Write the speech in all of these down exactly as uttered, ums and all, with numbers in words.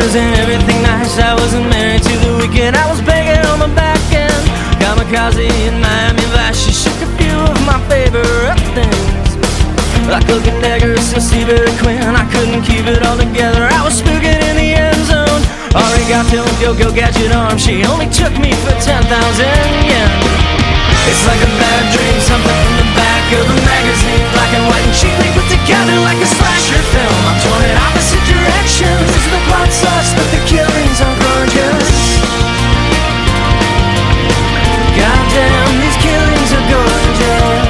corners and everything nice. I wasn't married to the weekend, I was begging on the back end. Kamikaze in Miami Vice, she shook a few of my favorite things, like Cloak and Dagger, still Seabird and Quinn. I couldn't keep it all together, I was spooking in the end zone. Arigato, go-go gadget arm, she only took me for ten thousand yen. It's like a bad dream, something from the back of a magazine, black and white and cheaply put together like a slasher film. I'm torn in opposite directions, the plot sucks but the killings are gorgeous. Goddamn, these killings are gorgeous.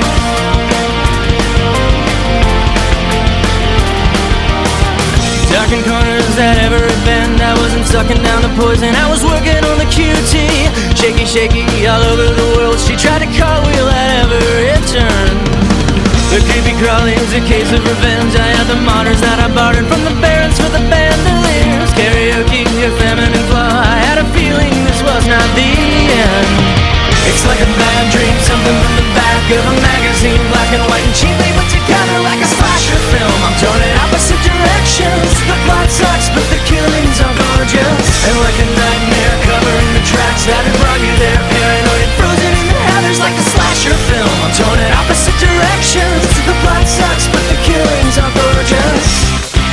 Darkened corners at every bend, I wasn't sucking down the poison, I was working on the Q T. Shaky, shaky, all over the world, she tried to cartwheel at every turn. The creepy crawling's a case of revenge, I had the models that I bartered from the barons for the bandoliers. Karaoke, your feminine flaw, I had a feeling this was not the end. It's like a bad dream, something from the back of a magazine, black and white and cheaply put together like a slasher film. I'm torn in opposite directions, the plot sucks but the killings are gorgeous. And like a nightmare covering the tracks that had brought you there, paranoid and frozen in the heathers like a slasher film. I'm torn in opposite directions, the plot sucks but the killings are gorgeous.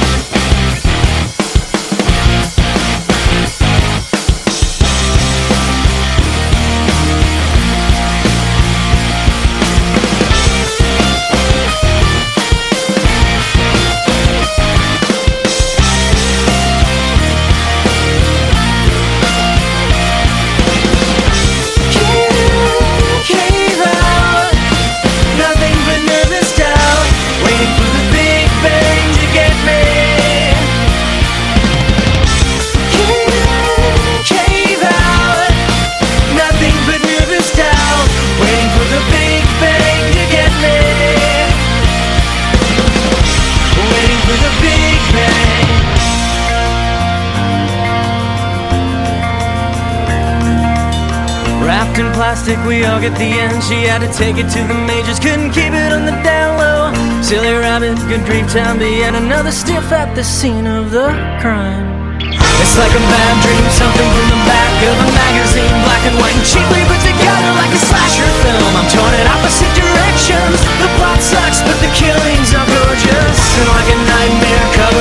Wrapped in plastic, we all get the end. She had to take it to the majors, couldn't keep it on the down low. Silly rabbit, good grief, time to yet another stiff at the scene of the crime. It's like a bad dream, something from the back of a magazine, black and white and cheaply put together like a slasher film. I'm torn in opposite directions, the plot sucks but the killings are gorgeous. And like a nightmare